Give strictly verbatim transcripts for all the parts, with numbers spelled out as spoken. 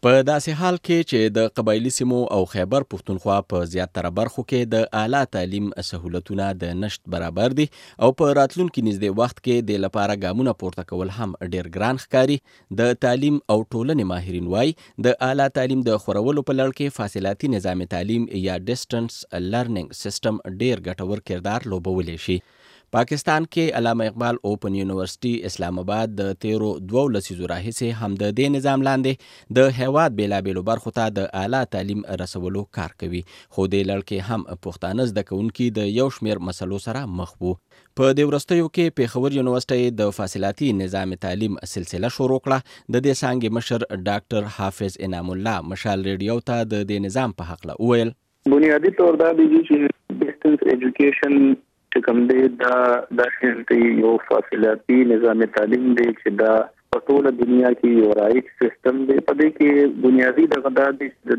په داسې حال کې چې د قبایلي سیمو او خیبر پښتونخوا په زیاتره برخو کې د اعلی تعلیم سهولتونه د نشت برابر دي او په راتلونکي نږدې وخت کې د لپاره ګامونه پورته کول هم ډیر ګران ښکاري. د تعلیم او ټولنې ماهرین وایي د اعلی تعلیم د خورولو په لړ کې فاصلاتي نظام تعلیم یا ډیسټنس لرنینګ سیستم ډیر ګټور کردار لوبولی شي. پاکستان کې علامه اقبال اوپن یونیورسيټي اسلام آباد د تیرو دوو لسیزو راهیسې هم د دې نظام لاندې د هیواد بیلابیلو برخو ته د اعلی تعلیم رسولو کار کوي، خو دې لړ کې هم پښتانه زده کوونکي د یو شمېر مسلو سره مخ وو. په دې وروستیو کې پېښور یونیورسيټي د فاصلاتي نظام تعلیم سلسله شروع کړه. د دې څانګې مشر ډاکټر حافظ انعام الله مشال ریډیو ته د دې نظام په هکله وویل. بنیادی طور دا دی چې ډیسټنس ایجوکیشن چې کوم دی دا د شنتي یو فاصلاتي نظام تعلیم دی چې دا په ټوله دنیا کې یو رایټ سیستم دی. په دې کې بنیادی دغه د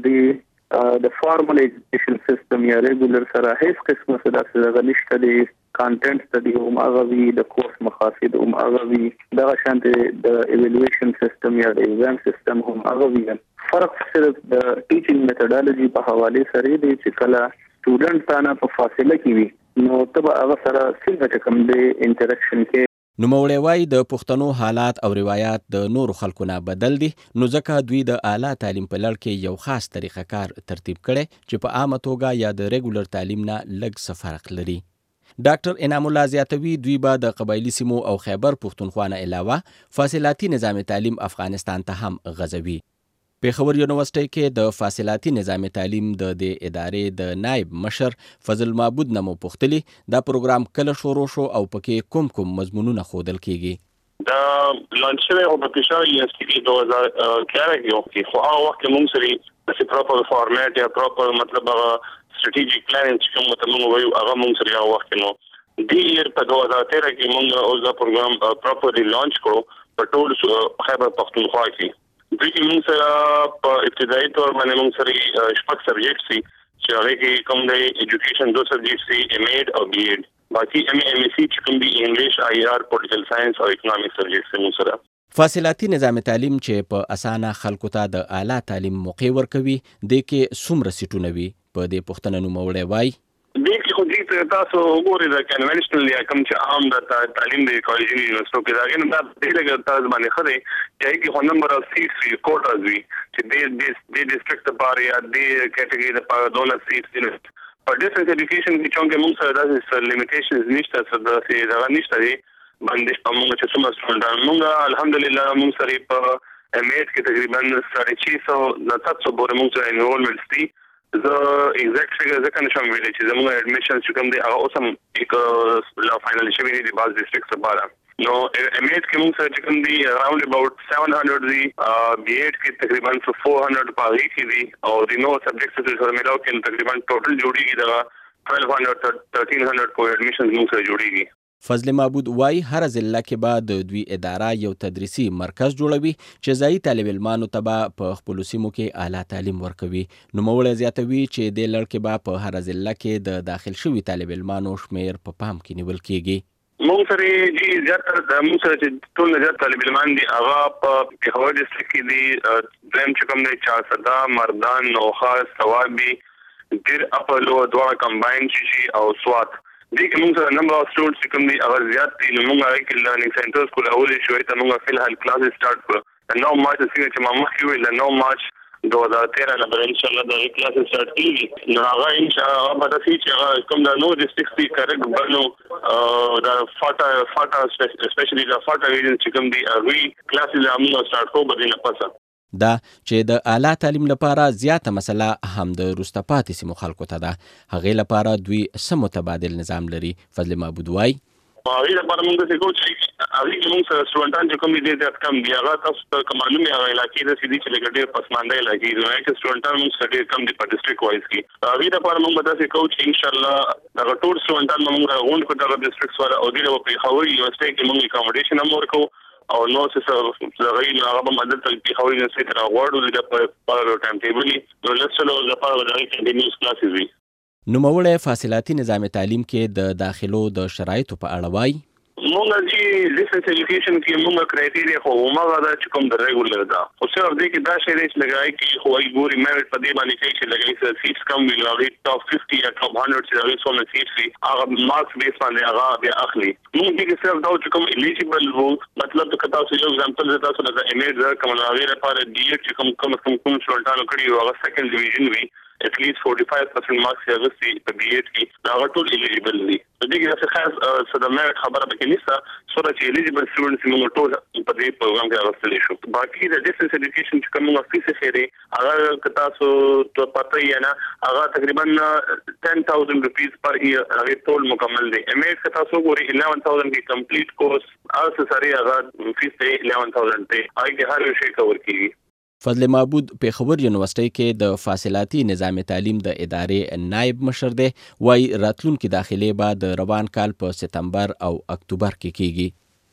دې د فارمل ایجوکیشن سیستم یا ریګولر سره هیڅ قسمه څه داسې نشته دی. کانټینټ ستډي هم هغه وي، د کورس مقاصد هم هغه وي، دغه شانته د ایوالویشن سیستم یا د ایگزام سیستم هم هغه وي. فرق صرف د ټیچینګ میتھډالوژي په حواله سره دی چې کله سټوډنټ تانه په فاصله کې وي نو تبه هغه سره څنګه کوم دی انټریکشن کې. نوموړی وایي د پښتنو حالات او روایات د نورو خلکو نه بدل دي، نو ځکه دوی د اعلی تعلیم په لړ کې یو خاص طریقه کار ترتیب کړي چې په عامه توګه یا د ریګولر تعلیم نه لږ څه فرق لري. ډاکټر انعام الله زیاتوي دوی به د قبایلي سیمو او خیبر پښتونخوا نه علاوه فاصلاتي نظام تعلیم افغانستان ته هم غځوي. پېښور یونیورسيټي کې د فاصلاتي نظام تعلیم د دې ادارې د نائب مشر فضل معبود نمو پوښتلي دا پروګرام کله شروع شو او پکې کوم کوم مضمونونه ښودل کیږي. دا لانچ شوی او په پېښور یونیورسيټي دوه هزار اګیارہ کې خو هغه وخت موږ سره د پراپر فارمیټ یا پراپر مطلب سټریټیجیک پلان چې کوم ته موږ وایو هغه موږ سره هغه وخت نو دی یې په دوه هزار تیرہ کې موږ اوس دا پروګرام پراپرلی لانچ کړو په ټول خیبر پښتونخوا کې. دوی موږ سره په ابتدایي تور باندې موږ سره شپږ سبجیکټ سي چې هغه کې کوم دی ایجوکیشن دو سبجیکټ سي ایم ایډ او بی ایډ، باقي ایم ایم سی چې کوم دی انګلیش، آی آر، پولیټیکل ساينس او اکونومکس سبجیکټ موږ سره. فاصلاتي نظام تعلیم چې په اسانه خلکو ته د اعلی تعلیم موقع ورکوي د کې څومره سیټونه وي په دې پوښتنه نوموړی وایي. دې کې خو دې تاسو وګورئ د کنونشنل یا کوم چې عام د تعلیم د کالجونو یونیورسيټو کې دا نه دا دې لګ تاسو باندې خره چې کې هو نمبر اف سیټس وی کوټاز وی چې دې دې ډیسټریکټ لپاره یا دې کټګوري لپاره دونه سیټس دي. په ډیسټنس ایجوکیشن کې چې موږ سره د لیمیټیشنز نشته څه د دا نشته دي باندې موږ چې څومره سټوډنټان موږ الحمدلله موږ سره په ایم ایډ کې تقریبا ساڑھے چھ سو نه سات سو پورې موږ سره انرولمنټس دي. زه ایگزیکټ فګر ځکه نشم ویلی چې زموږ اډمیشن چې کوم دی هغه اوس هم یک لا فائنل شوی دی د باز ډیسټریکټس لپاره. نو ایم ایډ کې موږ سره چې کوم دی اراوند اباوت سیون هنډریډ دی، بی ایډ کې تقریبا فور هنډریډ پاغي کې دی او د نو سبجیکټس سره ملاو کې تقریبا ټوټل جوړیږي دا ټویلو هنډریډ تھرټین هنډریډ کو اډمیشن موږ سره جوړیږي. فضل معبود وای هر ضلع کې به د دوی اداره یو تدریسي مرکز جوړوي چې ځایي طالب علمانو ته به په خپلو سیمو کې اعلی تعلیم ورکوي. نوموړی زیاتوي چې دې لړ کې به په هر ضلع کې د داخل شوي طالب علمانو شمیر په پام کې نیول کیږي. موږ سره جی زیاتره د موږ سره چې ټول زیات طالب علمان دي هغه په پېښور ډیسټریکټ کې دي. دریم چې کوم دی چارسده، مردان، نوخاس، ثوابي، ډیر اپلو دواړه کمباین شي او سوات دې کې موږ سره نمبر اف سټوډنټس کوم دي هغه زیات دي. نو موږ هغه کې لرنینګ سنټرز کول اولې شوې ته موږ فل هال کلاس سٹارټ کړو. نو مارچ څنګه چې ما مخکې ویل نو مارچ دوه هزار تیرہ نه به ان شاء الله د کلاس سٹارټ کیږي. نو هغه ان شاء الله به تاسو چې کوم د نو ډیسټریکټ دی کریکټ بنو د فاټا فاټا سپیشلی د فاټا ریجن چې کوم دی هغه کلاس موږ سٹارټ کوو به نه پسه دا چې د اعلی تعلیم لپاره زیاته مسله هم د وروسته پاتې سیمو خلکو ته ده. هغې لپاره دوی څه متبادل نظام لري. فضل معبود وایي هغې لپاره موږ داسې کوو چې هغې کې موږ سره سټوډنټان چې کوم دي ډېر زیات کم دي. هغه تاسو ته معلوم وي هغه علاقې داسې دي چې لږ ډېر پسمانده علاقې دي. نو هغې سټوډنټان موږ سره ډېر کم دي په ډسټرکټ وایز کې. هغې لپاره موږ به داسې کوو چې انشاءالله دغه ټول سټوډنټان به موږ راغونډ کړو دغه ډسټرکټس والا او دې له به پېښور یونیورسټۍ کې موږ اکاموډیشن هم ورکوو او نو څه زغی نو هغه به مدد کوي خو یې څه تر غواړو د په ټایم ټیبل نو لسلو د په ودانۍ کې د نیوز کلاسز وي. نوموړی فاصلاتي نظام تعلیم کې د داخلو د شرایطو په اړه وایي مونږ چې ډیسټنس ایجوکیشن کې مونږ کرایټیریا خو مونږه دا چې کوم د ریګولر دا او څه ور دي کې دا شی ریس لګای کې خو ای ګوري میرټ په دې باندې چې لګای چې سیټس کم وی لغوي ټاپ فifty یا ټاپ one hundred چې لغوي څونه سیټس وي هغه مارکس بیس باندې هغه بیا اخلي مونږ کې صرف دا چې کوم الیجیبل وو مطلب د کتاب څه یو ایگزامپل زه تاسو د امیج در کوم هغه لپاره ډی ایټ چې کوم کوم کوم شولټانو کړی هغه سیکنډ ډیویژن وی at least forty-five percent marks یې غوښتي په بي ایډ کې دا ټول الیجیبل دي د دې کې څه خاص څه د میرټ خبره پکې نشته سره چې الیجیبل سټوډنټس موږ ټول په دې پروګرام کې راوستل شو باقي د ډیسټنس ایجوکیشن چې کومه فیس خېری هغه کتا سو ته پته یې نه هغه تقریبا ten thousand rupees پر ایئر هغه ټول مکمل دي ام ایس کتا سو ګوري eleven thousand کې کمپلیټ کورس هغه سره هغه فیس دی eleven thousand ته هغه هر شي کور کیږي فضل معبود پیښور یونیورسيټي کې د فاصلاتي نظام تعلیم د ادارې نائب مشر دی وای راتلونکي داخلي بعد روان کال په سپتمبر او اکتوبر کې کیږي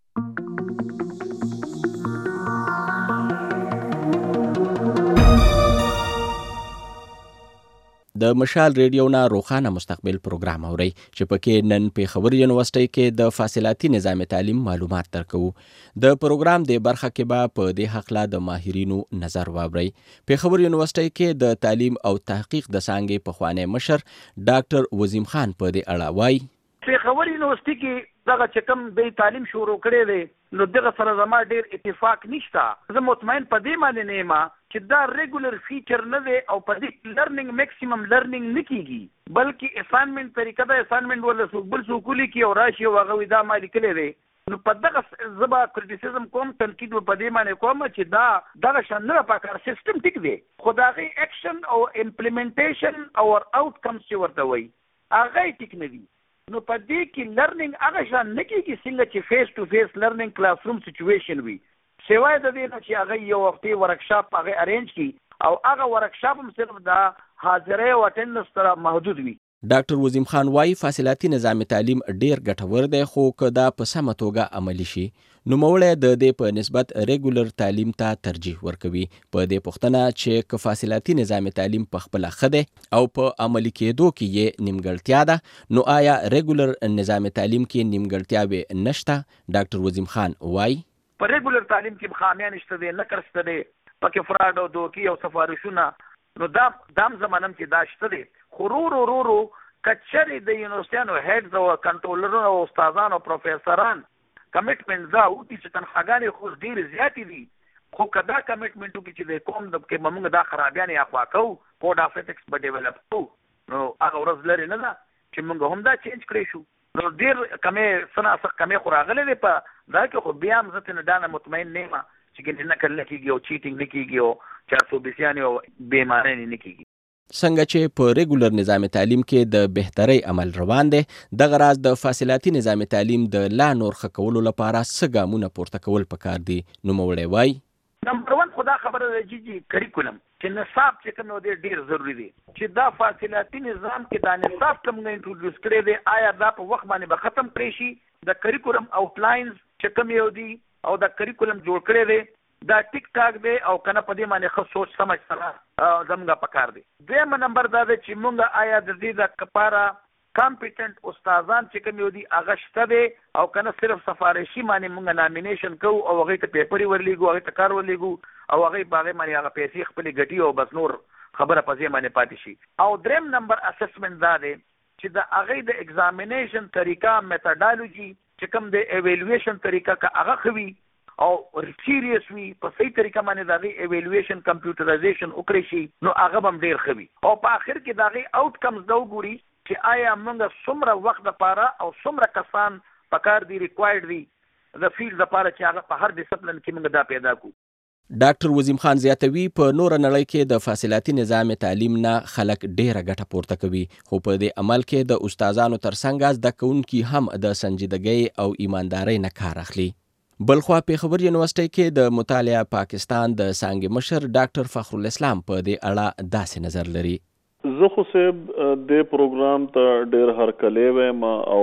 د مشال ریډیو نه روخانه مستقبل پروګرام اوري چې پکې نن پیښور یونیورسيټي کې د فاصلاتي نظام تعلیم معلومات درکو د پروګرام د برخه کې به په دې حق لا د ماهرینو نظر واوري پیښور یونیورسيټي کې د تعلیم او تحقیق د څانګې په خوانې مشر ډاکټر وزیم خان په دې اړه وایي پیښور یونیورسيټي کې دغه چې کوم د تعلیم شروع کړي دي نو دغه سره زما ډیر اتفاق نشته زه مطمئن په دې باندې نه یم چې دا ریګولر فیچر نه دی او په دې لرنینګ میکسیمم لرنینګ نه کیږي بلکې اساینمنت طریقه دا اساینمنت ولا بل سکولي کې او راشي او هغه دا ما لیکلې دی نو په دغه زبا کریټیسیزم کوم تنقید په دې باندې کوم چې دا دغه شنه په کار سیستم ټیک دی خدای اکشن او امپلیمنټیشن او آوټ کمز چې ورته وایي هغه ټیک نه دی نو په دې کې لرنینګ هغه شان نه کېږي څنګه چې فیس ټو فیس لرنینګ کلاس روم سچویشن وي سوای د دې نه چې هغه یو وختي ورکشاپ هغه ارینج کړي او هغه ورکشاپ هم صرف د حاضرۍ او اټینډنس سره محدود وي ډاکټر وزیم خان وايي فاصلاتي نظام تعلیم ډیر ګټور دی خو که دا په سمه توګه عملي شي نو موړی د دې په نسبت ریګولر تعلیم ته ترجیح ورکوي په دې پوښتنه چې که فاصلاتي نظام تعلیم په خپل خده او په عملي کېدو کې یې نیمګړتیا ده نو آیا ریګولر نظام تعلیم کې نیمګړتیاوې نشته ډاکټر وزیم خان وايي په ریګولر تعلیم کې خامیان شته دي نه کرسته دي پکې فراډ او دوکي او سفارشونه نو دا دام زمانم چې دا شته دي خورور ورورو کچري د یونیورسيانو هډز او کنټرولرونو او استادانو او پروفیسوران کمټمنټ دا او چې تنخواګانې خو ډیر زیاتې دي خو کدا کمټمنټو کې چې د کوم د کې موږ دا خرابیانې اخوا کوو کوډ اف ایتکس به ډیولپ کوو نو هغه ورځ لري نه ده چې موږ هم دا چینج کړی شو نو ډیر کمې سنا څخه کمې خوراغلې دي په دا کې خو بیا هم زه نه دانه مطمئن نه یم چې ګنې نه کړل کېږي او چیټینګ نه کېږي او چار سو بیسیانې او بېمانۍ نه کېږي څنګه چې په ریګولر نظام تعلیم کې د بهتري عمل روان دی دغه راز د فاصلاتي نظام تعلیم د لا نور ښه کولو لپاره څه ګامونه پورته کول پکار دي نوموړی وایي نمبر ون خدا خبره ده چې کریکولم چې نصاب چې کوم دی ډیر ضروری دی چې دا فاصلاتي نظام کې دا نصاب کوم انټروډیوس کړی دی آیا دا په وخت باندې به ختم کړی شي د کریکولم آوټلاینز چې کوم یو دی او دا کریکولم جوړ کړی دی دا ټیک ټاک دی او کنه په دې باندې خو سوچ سمجھ سره زموږه پکار دی دویم نمبر دا دی چې موږ آیا د دې د کپاره کمپیټنټ استادان چې کوم یو دي هغه شته دی او کنه صرف سفارشي باندې موږ نامینیشن کوو او هغه ته پیپر ورلیږو هغه ته کار ورلیږو او هغه باغې باندې هغه پیسې خپل ګټي او بس نور خبره پځې باندې پاتې شي او دریم نمبر اسسمنت دا دی چې د هغه د ایگزامینیشن طریقه میتھډالوجي چې کوم د ایوالویشن طریقه کا هغه خوي او سیریس وی په صحیح طریقه باندې دغه ایوالویشن کمپیوټرایزیشن وکړي شي نو هغه هم ډیر خوي او په اخر کې دغه آوټ کمز دا وګوري چې آیا موږ څومره وخت لپاره او څومره کسان پکار دي ریکوایرډ دي د فیلډ لپاره چې هغه په هر ډیسپلین کې موږ دا پیدا کو ډاکټر وزیم خان زیاتوي په نور نړۍ کې د فاصلاتي نظام تعلیم نه خلک ډیره ګټه پورته کوي خو په دې عمل کې د استادانو ترڅنګ زده کوونکي هم د سنجیدګۍ او ایماندارۍ نه کار اخلي بلخوا پیښور یونیورسيټي کې د مطالعه پاکستان د څانګې مشر ډاکټر فخر الاسلام په دې اړه داسې نظر لري زه خو صاحب د پروګرام ته ډېر هرکلی وایم او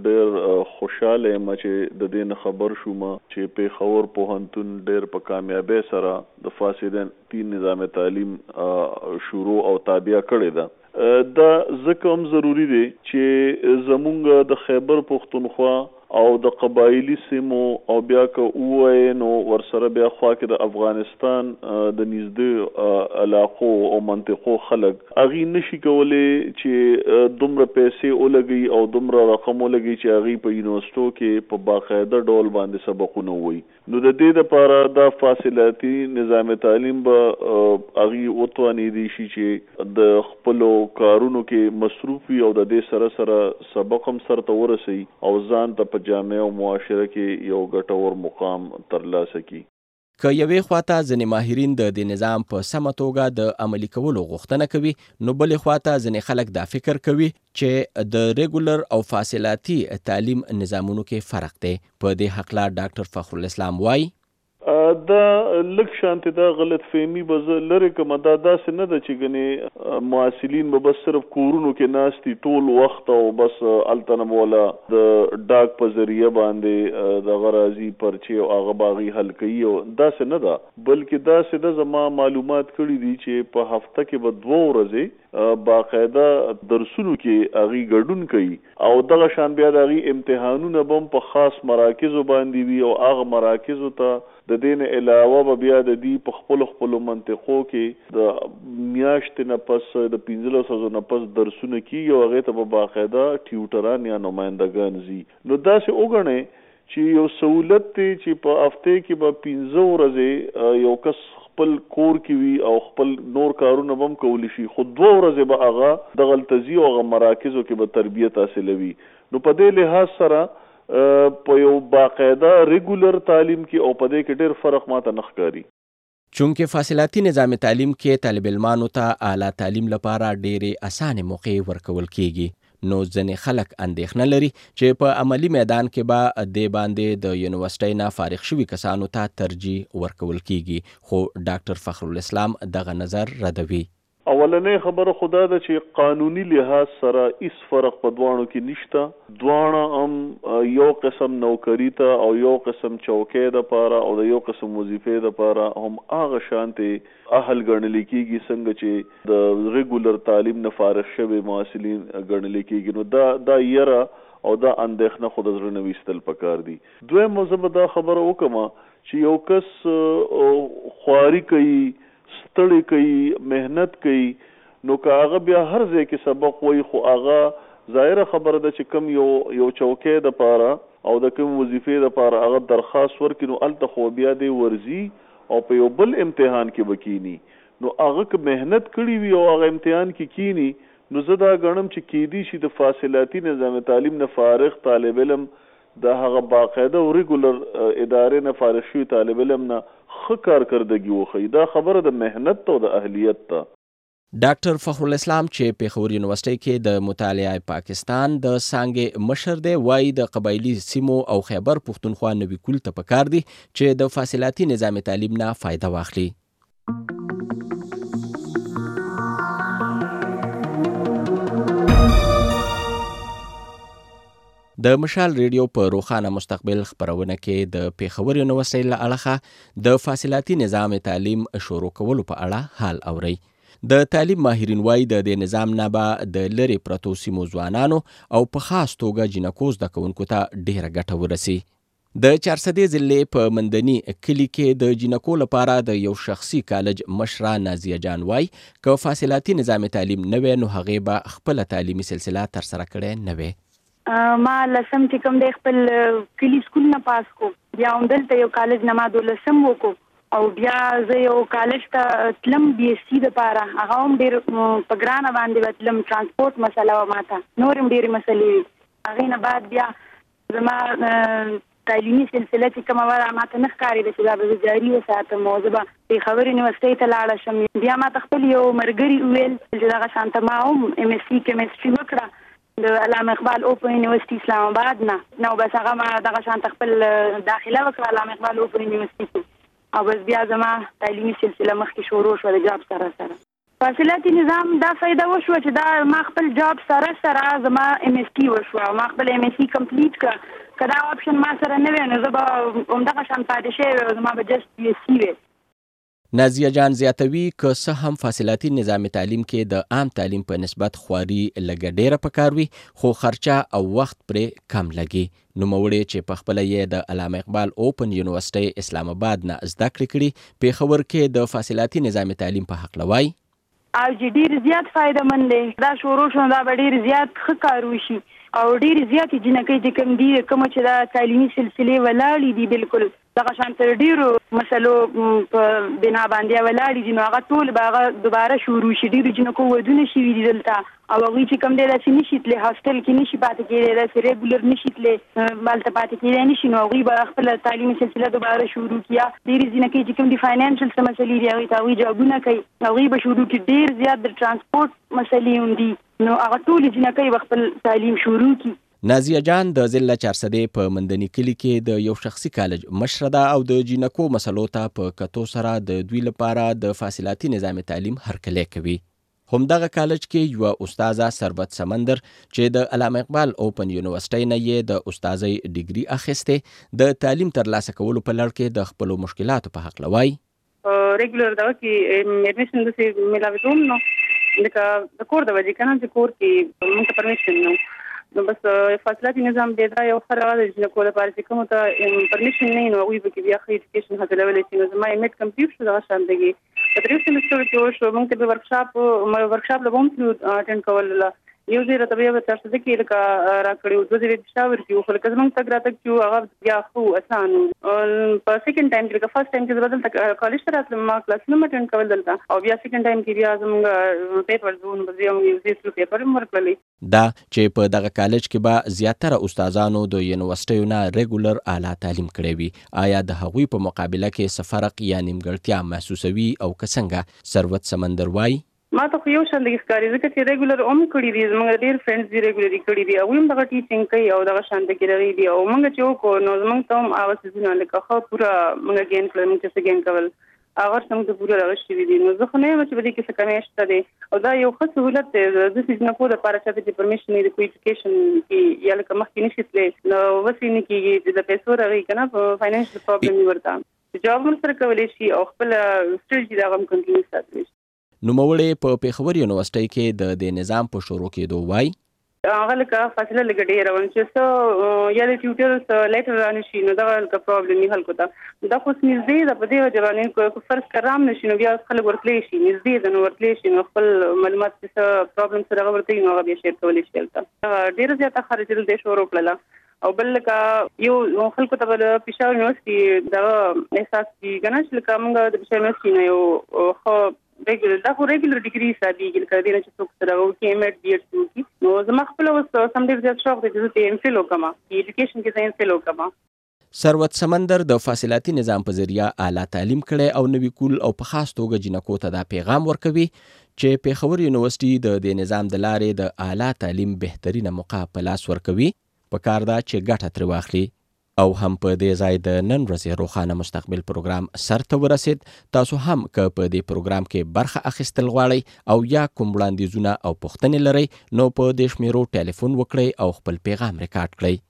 ډېر خوشاله یم چې د دې نه خبر شوم چې پیښور پوهنتون ډېر په کامیابۍ سره د فاصلاتي نظام تعلیم شروع او تابع کړی ده دا ځکه هم ضروری دی چې زمونږ د خیبر پښتونخوا او د قبایلی سیمو او بیا که وای نو ورسره بیا خوا کې د افغانستان د نږدې علاقو او منطقو خلک اغي نشي کولای چې دومره پیسې ولګي او دومره رقم ولګي چې اغي په یونیورسيټو کې په باقاعده ډول باندې سبقونه وي. نو د دې لپاره دا فاصلاتي نظام تعلیم به اغي وتوانی دي شي چې د خپل کارونو کې مصروف وي او د دې سره سره سبق هم سره ورسي او ځان ته په جامعه او معاشره کې یو ګټور مقام ترلاسه کړي. که یوې خواته ځینې ماهرین د دې نظام په سمه توګه د عملي کولو غوښتنه کوي، نو بلې خواته ځینې خلک دا فکر کوي چې د ریګولر او فاصلاتي تعلیم نظامونو کې فرق دی. په دې هکله ډاکټر فخر الاسلام وایي دا لږ شانتي دا غلط فهمي به زه لرې کوم. دا داسې نه ده چې ګنې محصلین به بس صرف کورونو کې ناستي ټول وخت او بس هلته نه به وله د ډاک په ذریعه باندې دغه راځي پرچې او هغه به هغې حل کوي او داسې نه ده، بلکې داسې ده زما معلومات کړي دي چې په هفته کې به دوه ورځې باقاعده درسونو کې هغې ګډون کوي او دغه شان بیا د هغې امتحانونه به هم په خاص مراکزو باندې وي او هغه مراکزو ته د دې نه علاوه به بیا د دې په خپلو خپلو منطقو کې د میاشتې نه پس د پنځلسو ورځو نه پس درسونه کېږي او هغې ته به باقاعده ټیوټران یا نمایندګان ځي. نو داسې وګڼئ چې یو سهولت دی چې په هفتې کې به پنځه ورځې یو کس خپل کور کې وي او خپل نور کارونه به هم کولی شي، خو دوه ورځې به هغه دغلته ځي او هغه مراکزو کې به تربیت حاصلوي. نو په دې لحاظ سره په یو باقاعده ریګولر تعلیم کې او په دې کې ډېر فرق ماته نه ښکاري. چونکه فاصلاتي نظام تعلیم کې طالب علمانو ته اعلی تعلیم لپاره ډېرې اسانه موقع ورکول کیږي، نو ځینې خلک اندېښنه لري چې په عملی میدان کې به دې باندې د یونیورسيټۍ نه فارغ شوي کسانو ته ترجیح ورکول کیږي، خو ډاکټر فخر الاسلام دغه نظر ردوي. اولنې خبره خدا ده چې قانوني لحاظ سره هیڅ فرق په دواړو کې نشته. دواړه هم یو قسم نوکری ته او یو قسم چوکۍ دپاره او د یو قسم وظیفې دپاره هم هغه شانتې اهل ګڼل کېږي څنګه چې د ریګولر تعلیم نه فارغ شوي محصلین ګڼل کېږي. نو دا دا یره او دا اندېښنه خو د زړه نه ویستل پکار دي. دویم زه به دا خبره وکړم چې یو کس خواري کوي، ستړی کوي، مهنت کوي، نو که هغه بیا هر ځای کې سبق وایي خو هغه ظاهره خبره ده چې کوم یو یو چوکۍ دپاره او د کوم وظیفې دپاره هغه درخواست ورکړي نو هلته خو بیا دی ورځي او په یو بل امتحان کې به کینی. نو هغه که مهنت کړي وي او هغه امتحان کې کینی نو زه دا ګڼم چې کیدی شي د فاصلاتي نظام تعلیم نه فارغ طالب علم د هغه باقاعده او ریګولر ادارې نه فارغ شوي طالب علم نه ښه کارکردګي وښیي. دا خبره د مهنت او د اهلیت ته. ډاکټر فخر الاسلام چې پېښور یونیورسيټۍ کې د مطالعه پاکستان د څانګې مشر دی، وایي د قبایلي سیمو او خیبر پښتونخوا نوي کول ته پکار دي چې د فاصلاتي نظام تعلیم نه فایده واخلي. د مشال ریډیو په روښانه مستقبل خبرونه کې د پېښور یونیورسيټۍ له اړخه د فاصلاتي نظام تعلیم شروع کولو په اړه حال اورئ. د تعلیم ماهرین وایي د دې نظام نه به د لرې پرتو سیمو ځوانانو او په خاص توګه جینکو زده کوونکو ته ډېره ګټه ورسي. د چارسدې ضلع په مندني کلي کې د جینکو لپاره د یو شخصي کالج مشره نازیه جان وایي که فاصلاتي نظام تعلیم نه وی نو هغې به خپله تعلیمي سلسله ترسره کړې نه وی. ما لسم چې کوم دی خپل کلي سکول نه پاس کو، بیا همدلته یو کالج نه ما دولسم وکړو او بیا زه یو کالج ته تلم بي ایس سي دپاره، هغه هم ډېر په ګرانه باندې به تلم، ترانسپورټ مسله وه ماته، نور هم ډېرې مسلې وي. هغې نه بعد بیا زما تعلیمي سلسله چې کومه وه ماته نه ښکارېده چې دا به زه جاري وساتم او زه به پېښور یونیورسيټۍ ته لاړه شم. بیا ماته خپل یو ملګري وویل چې دغه شانته ما هم ایم ایس سی کیمسټري وکړه د علامه اقبال اوپن یونیورسيټي اسلام آباد نه، نو بس هغه ما دغه شانته خپل داخله وکړه علامه اقبال اوپن یونیورسيټي او بس بیا زما تعلیمي سلسله مخکې شروع شوه د جاب سره سره. فاصلاتي نظام دا فایده وشوه چې دا ما خپل جاب سره سره زما ایم ایس سی وشوه او ما خپل ایم ایس سی کمپلیټ کړه. که دا آپشن ما سره نه وی نو زه به همدغه شان پاتې شوې وی او زما به جست بي ایس سی وی. نازیه جان زیاتوي که څه هم فاصلاتي نظام تعلیم کې د عام تعلیم په نسبت خواري لږه ډیره پکار وي، خو خرچه او وخت پرې کم لګي. نوموړی چې په خپله یې د علامه اقبال اوپن یونیورسټۍ اسلام آباد نه زده کړې کړي، پېښور کې د فاصلاتي نظام تعلیم په هکله وایي. او چې ډېر زیات فایده مند دی، دا شروع شو دا به ډېر زیات ښه کار وشي او ډېر زیاتې جنکۍ چې کوم دي کومه چې دا تعلیمي سلسلې ولاړې دي بالکل دغه شان تر ډېرو مسلو په بنا باندې ولاړې دي، نو هغه ټول به هغه دوباره شروع شي. ډېرو جنکو ودونه شوي دي دلته او هغوی چې کوم دی داسې نشي تللی، هاسټل کې نشي پاتې کېدی، داسې ریګولر نشي تللی، هلته پاتې کېدی نشي، نو هغوی به خپله تعلیمي سلسله دوباره شروع کړي. یا ډېرې جنکۍ چې کوم دي فاینانشل څه مسلې دي هغوی ته هغوی جابونه کوي، هغوی به شروع کړي. ډېر زیات د ټرانسپورټ مسلې هم دي، نو هغه ټولې جنکۍ به خپل تعلیم شروع کړي. نازیه جان د ضلع چارسدې په مندني کلي کې د یو شخصي کالج مشره ده او د جینکو مسلو ته په کتو سره د دوی لپاره د فاصلاتي نظام تعلیم هرکلی کوي. همدغه کالج کې یوه استاذه ثروت سمندر چې د علامه اقبال اوپن یونیورسټۍ نه یې د استاذۍ ډیګري اخیستې، د تعلیم ترلاسه کولو په لړ کې د خپلو مشکلاتو په هکله وایي. ریګولر دغه کې ایډمیشن داسې میلاوېدوم نو لکه د کور د وجې که نه چې کور کې موږ ته پرمیشن نه نو بس فاصلاتي نظام دی دا یو ښه راغلی دی چې د کور لپاره چې کومو ته پرمیشن نه وي نو هغوی به کې بیا ښه ایډوکیشن حاصلولی شي. نو زما ایم ایډ کمپلیټ شو دغه شان دګې په درېیم سیمسټر کې وشو. موږ ته به ورکشاپ ورکشاپ له به هم تلو اټینډ کول، یو ځای راته بیا به چارسده کې لکه راکړي وو، دوه ځای به پېښور کې وو، خو لکه زموږ تګ راتګ چې وو هغه بیا ښه اسان وو. په سیکنډ ټایم کې لکه فرسټ ټایم کې زه به دلته کالج ته راتلم، ما کلاسونه م اټینډ کول دلته، او بیا سیکنډ ټایم کې بیا زموږ پیپرز وو، نو بس بیا موږ یو ځای تلو پیپر هم ورکړلی. دا چې په دغه کالج کې به زیاتره استادانو د یونیورسټیو نه ریګولر اعلی تعلیم کړی وي، آیا د هغوی په مقابله کې څه فرق یا نیمګړتیا محسوسوي او که څنګه؟ ثروت سمندر وایي. ما ته خو یو شان لږ ښکاري ځکه چې ریګولر هم کړي دي، زموږ ډېر فرینډز دي ریګولري کړي دي، هغوی هم دغه ټیچینګ کوي او دغه شان کې رغلي دي، او موږ چې وکړو نو زموږ ته هم هغه څیزونه لکه ښه پوره موږ ګین کړل، موږ چې څه ګین کول هغه زموږ ته پوره دغه شوي دي. نو زه خو نه یم چې په دې کې څه کمی شته دی، او دا یو ښه سهولت دی داسې جنکو دپاره چاته چې پرمیشن وي د کوم ایډوکیشن کې یا لکه مخکې نشي تللی نو وسې نه کېږي چې د پیسو رغوي که نه په فاینانشل پرابلم وي ورته چې جاب هم سره کولی شي او خپله سټډي چې د هغه هم کنټینیو ساتلی شي. نوموړی په پېښور یونیورسټۍ کې د دې نظام په شروع کېدو وایي. هغه لکه فاصله لږه ډېره وه چې څه یا د ټیوټر څه لیټر رانه شي نو دغه لکه پرابلم وي خلکو ته. دا خو نږدې ده په دې وجه باندې که فرض که رام نه شي نو بیا خلک ورتلی شي، نږدې ده نو ورتلی شي نو خپل معلومات چې څه پرابلم سره هغه ورته وي نو هغه بیا شیر کولی شي هلته. ډېره زیاته خرچېدل دی شروع کړله، او بل لکه یو خلکو ته به د پېښور یونیورسټي دغه احساس کېږي که نه چې لکه موږ د پېښور یونیورسټي نه یو ښه ریګولر دا خو ریګولر ډیګري حسابېږي لکه دې نه چې څوک سره وکړي ایم ایډ بي ایډ وکړي. نو زما خپله اوس سم ډېر زیات شوق دی چې زه ته ایم فل وکړم، ایډوکیشن کې زه ایم فل وکړم. ثروت سمندر د فاصلاتي نظام په ذریعه اعلی تعلیم کړی او نوي کول او په خاص توګه جینکو ته دا پیغام ورکوي چې پېښور یونیورسټي د دې نظام د لارې د اعلی تعلیم بهترینه موقع په لاس ورکوي. په کار ده چې ګټه ترې واخلي. او هم په دې ځای د نن ورځې روښانه مستقبل پروګرام سر ته ورسید. تاسو هم که په دې پروګرام کې برخه اخیستل غواړئ او یا کوم وړاندیزونه او پوښتنې لرئ نو په دې شمیرو ټلیفون وکړئ او خپل پیغام ریکارډ کړئ.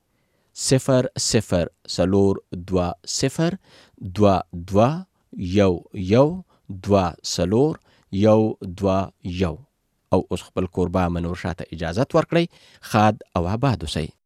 صفر صفر څلور دوه صفر دوه دوه یو یو دوه څلور یو دوه یو. او اوس خپل کوربه منور شاه ته اجازت ورکړئ. ښاد او آباد اوسئ.